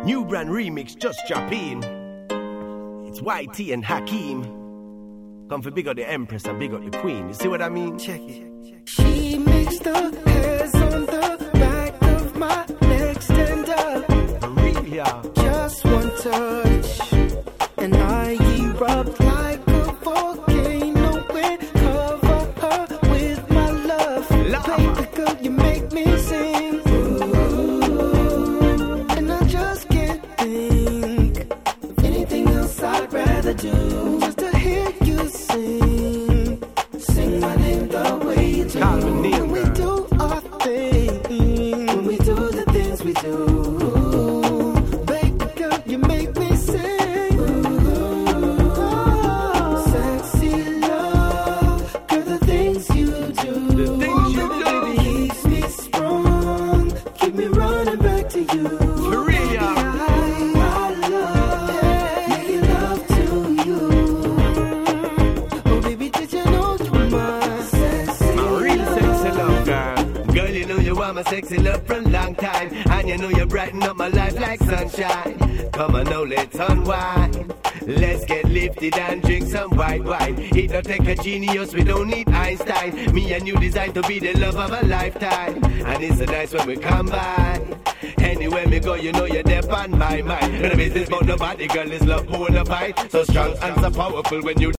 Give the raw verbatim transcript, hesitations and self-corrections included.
New brand remix just drop in. It's Y T and Hakeem. Come for big up the Empress and big up the Queen. You see what I mean? Check it. She makes the hairs on the back of my neck stand up. For real, yeah. Just one touch, and I erupt like a volcano and cover her with my love. Love. Baby girl, you make me sing. Ooh, and I just can't think of anything else I'd rather do. Just to hear you sing, sing my name the way you do. Call me name, When we girl. do our thing, when we do the things we do. Baby girl, you make me sing. Ooh, sexy love, girl, the things you do. The things you do. Keeps me strong, keep me running back to you. For real, yeah. I love making love to you. Oh, baby, did you know you're my sexy My real love? sexy love, girl. Girl, you know you want my sexy love from long time. And you know you brighten up my life like sunshine. Come on now, let's unwind. Let's get lifted and drink some white wine. It don't take a genius, we don't need Einstein. Me and you designed to be the love of a lifetime. And it's so nice when we combine. Anywhere me go, you know you're there on my mind. No business about nobody, girl, this love bona fide. So strong and so powerful when you